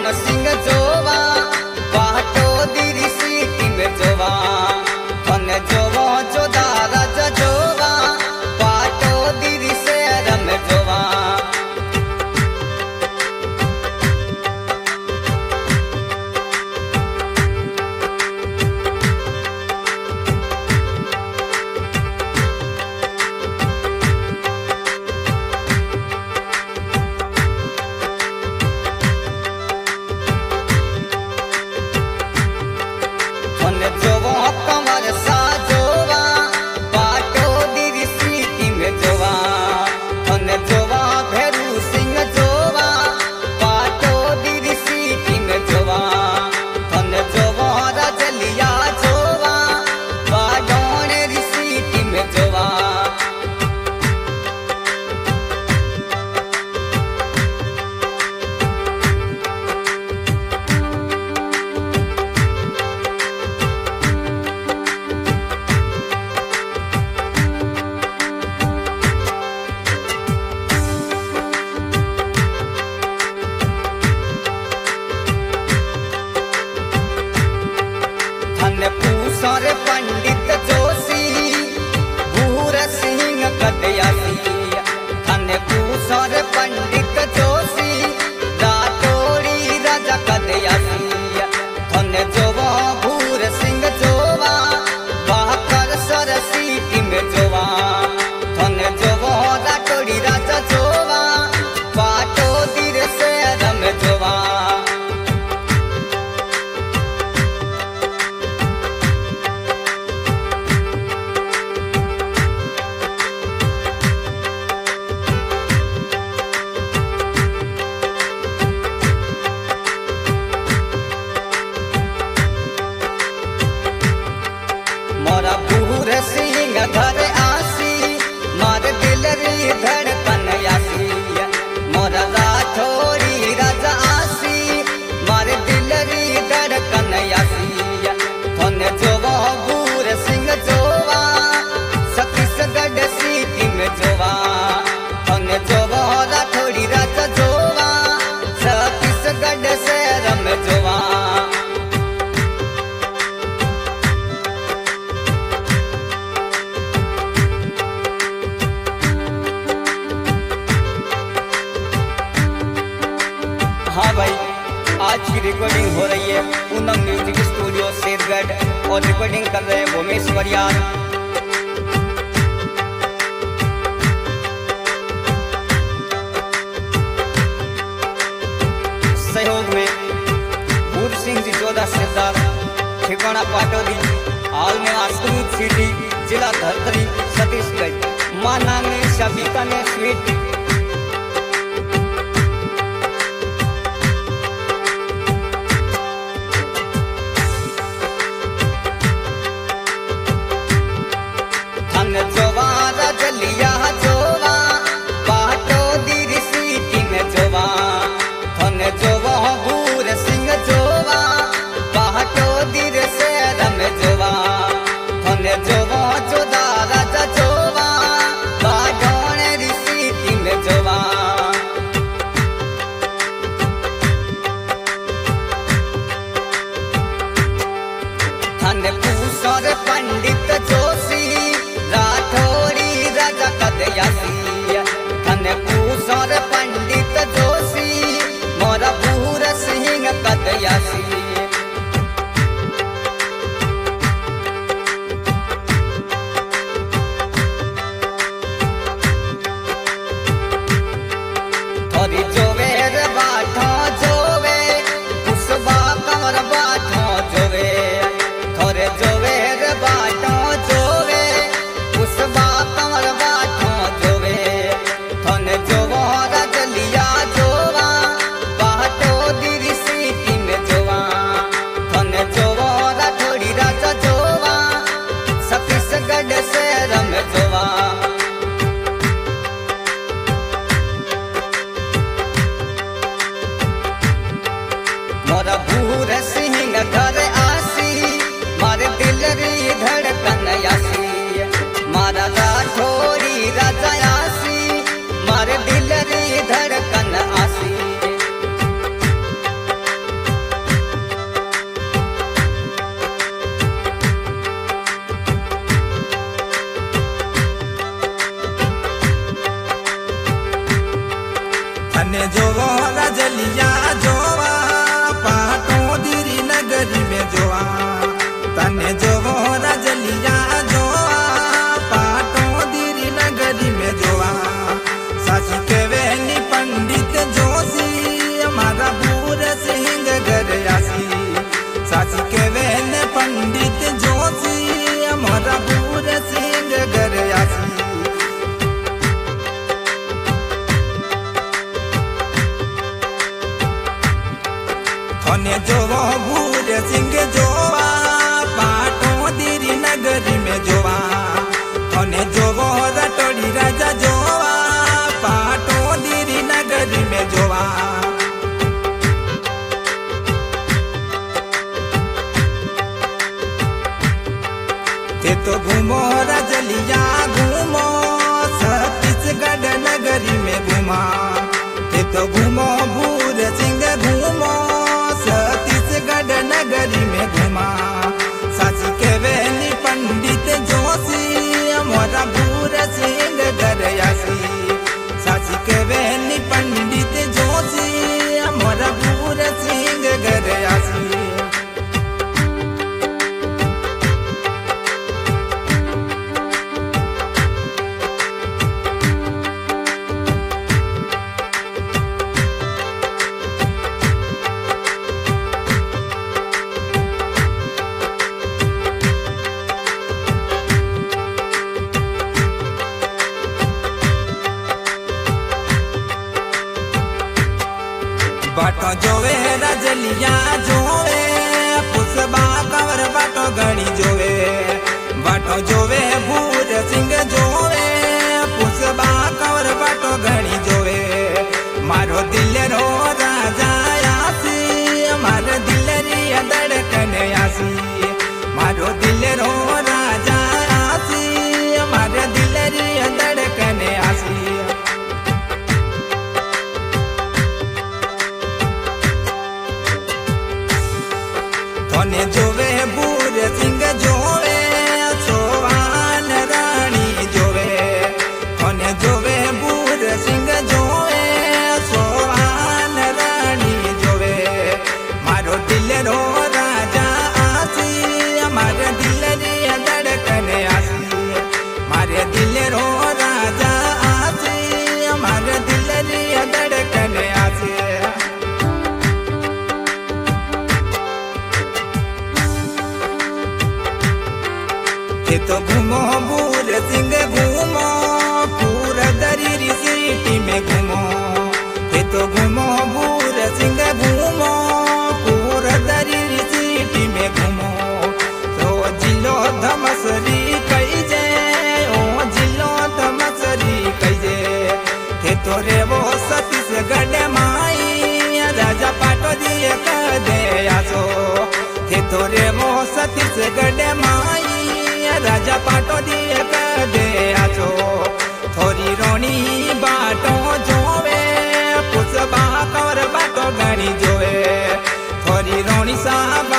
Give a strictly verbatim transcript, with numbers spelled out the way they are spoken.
मन सिंह जोवा बाटो दिरी सीटी में जोवा धन जोवा जोदा राजा जोवा बाटो दिरी शहर में जोवा जोवा कमर सा जोवा बाटो दिरी सीटी में जोवा धन जोवा भेरू सिंह जोवा बाटो दिरी सीटी में जोवा धन जोवा रजलिया जोवा बाडोने री सीटी में जोवा पूसर पंडित जोशी भूर सिंह कदयासी धन पूसर पंडित जोशी राठौड़ी राजा कदयासी धन जोवा भूर सिंह जोवा बहकर सर सीटी में जोवा धन जोवा राठौड़ी राजा जोवा बाटो दिर शहर में जोवा मोरा भूर सिंह घर आसी मार दिल री धड़कन आसी मोरा राठौड़ी राजा आसी मार दिल री धड़कन आसी धन जोवा भूर सिंह जोवा छत्तीसगढ़ सीटी में जोवा धन जोवा राठौड़ी राजा जोवा छत्तीसगढ़ शहर में जोवा हाँ भाई, आज की रिकॉर्डिंग हो रही है पूनम म्यूजिक स्टूडियो शेरगढ़ और रिकॉर्डिंग कर रहे हैं भूमेश वरियार। सहयोग में भूर सिंह जी जोधा सरदार ठिकाना पाटोदी हाल में आश्रमित सिटी जिला धरतरी छत्तीसगढ़ माँ नामी सबिता ने स्वीट जोवा रजलिया जोवा बाटो दिरी सीटी में जोवा धन जोवा भूर सिंह जोवा बाटो दिर शहर में जोवा धन जोवा जोदा राजा जोवा बाडोने री सीटी में जोवा धन पूसर पंडित जोशी राठौड़ी राजा कदयासी धन पूसर पंडित जोशी मोरा भूर सिंह कदयासी थोड़ी जोवे रे बाठो जोवे उसबा कमर बाठो जोवे थोड़े जोवे रे बाठो जोवे उसबा कमर बाठो जोवे धन जोवा रजलिया जोवा बाटो दिरी सीटी में जोवा धन जोवा राठौड़ी राजा जोवा छत्तीसगढ़ शहर में जोवा मोरा भूर सिंह घर आसी मारे दिल री धड़कन आसी मारा राठौड़ी राजा आसी मारे दिल री धड़कन आसी थने जोवो रजलिया जोवा पाटोदरी नगरी में जोवा तने जोवो रजलिया जोवा पाटोदरी नगरी में जोवा साची केवेनी पंडित जोशी हमारा बूर सिंह घर आसी साची केवेनी पंडित जोशी हमारा बूर सिंह घर आसी थने जोवो बूर सिंह जोवा पाटोदरी नगरी में जोवा थने जोवो रटोड़ी राजा जोवा पाटोदरी नगरी में जोवा ते तो घूमो रजलिया घूमो छत्तीसगढ़ नगरी में घूमा ते तो घूमो बूर सिंह घूमो छत्तीसगढ़ नगरी में घूमा साची केवेनी पंडित जोशी मोरा बूर सिंह घर आसी साची केवेनी पंडित जोशी मोरा बूर सिंह घर आसी बाटो जोवे रजलिया जोवे पुष्पा कवर बाटो गणी जोवे बाटो जोवे बूर सिंह जोवे पुष्पा कवर बाटो गणी जोवे मारो दिल रो राजा आसी मारो दिल री धड़कन आसी मारो दिल रो राजा आसी मारो दिल री धड़कन आसी थने जोवे बूर सिंह जोवे सोवान रानी जोवे थने जोवे बूर सिंह जोवे सोवान रानी जोवे मारो दिल रो राजा आसी मारे दिल री धड़कन आसी मारे दिल रो राजा आसी मारे दिल री धड़कन आसी ते तो घूमो बूर सिंह घूमो पूरा दरी सिटी में घूमो ते तो घूमो बूर सिंह घूमो पूरा दरी सिटी में घूमो तो जिलो धमसरी कई जे ओ जिलो धमसरी कई जे ते तो रे वो छत्तीसगढ़ माई राजा पाटो दिए कह दे आसो ते तो रे वो छत्तीसगढ़ माई राजा पाटो दिए कह दे आजो थोड़ी रोनी बाटो जोवे पुष्पा कवर बाटो गणी जोवे थोड़ी रोनी सा